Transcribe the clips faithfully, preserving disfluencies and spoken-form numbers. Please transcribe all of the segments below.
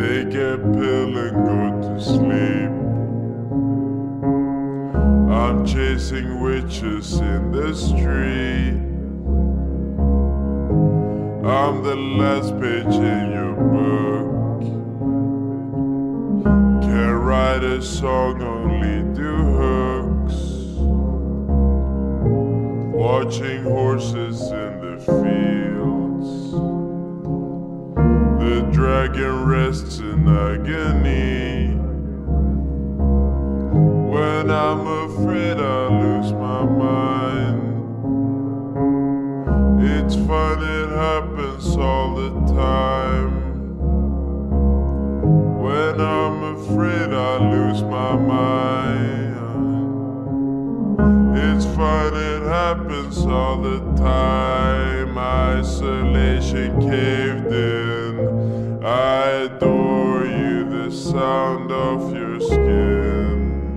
Take a pill and go to sleep. I'm chasing witches in the street. I'm the last page in your book. Can't write a song, only do hooks. Watching horses in the fields. The dragon rests in agony. When I'm afraid I lose my mind. It's fun, it happens all the time. When I'm afraid I lose my mind. It's fun, it happens all the time. Isolation caved in. I adore you, the sound of your skin.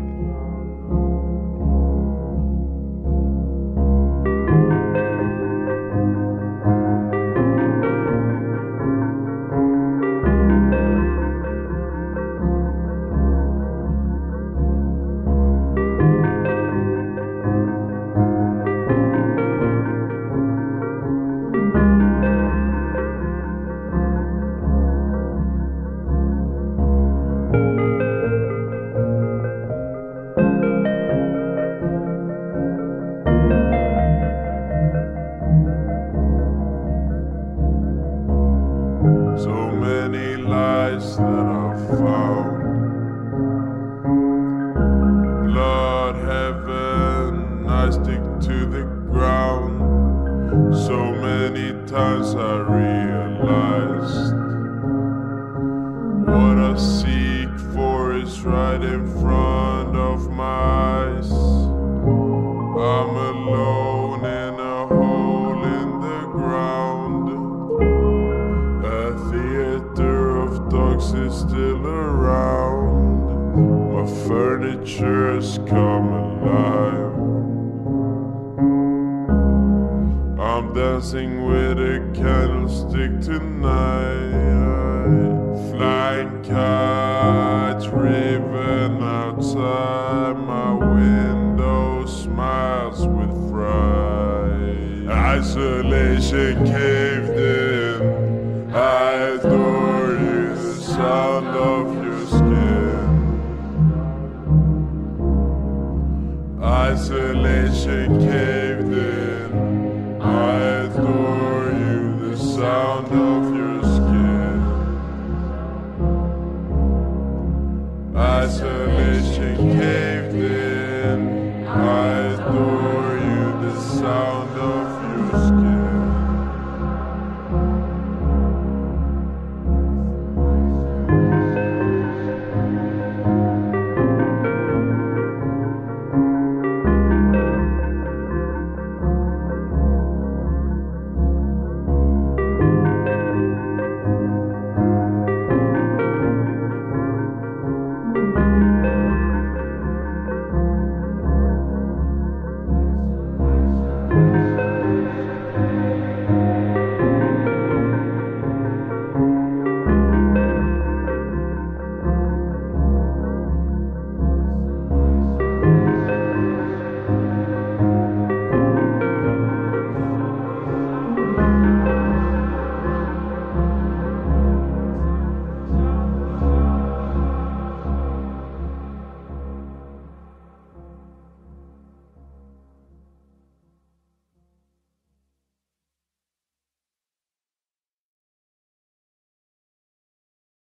So many lies that I've found. Blood, heaven, I stick to the ground. So many times I realized what I seek for is right in front of my eyes. I'm alone in a hole in the ground. Theater of dogs is still around. My furniture's come alive. I'm dancing with a candlestick tonight. Flying kites riven outside my window, smiles with fright. Isolation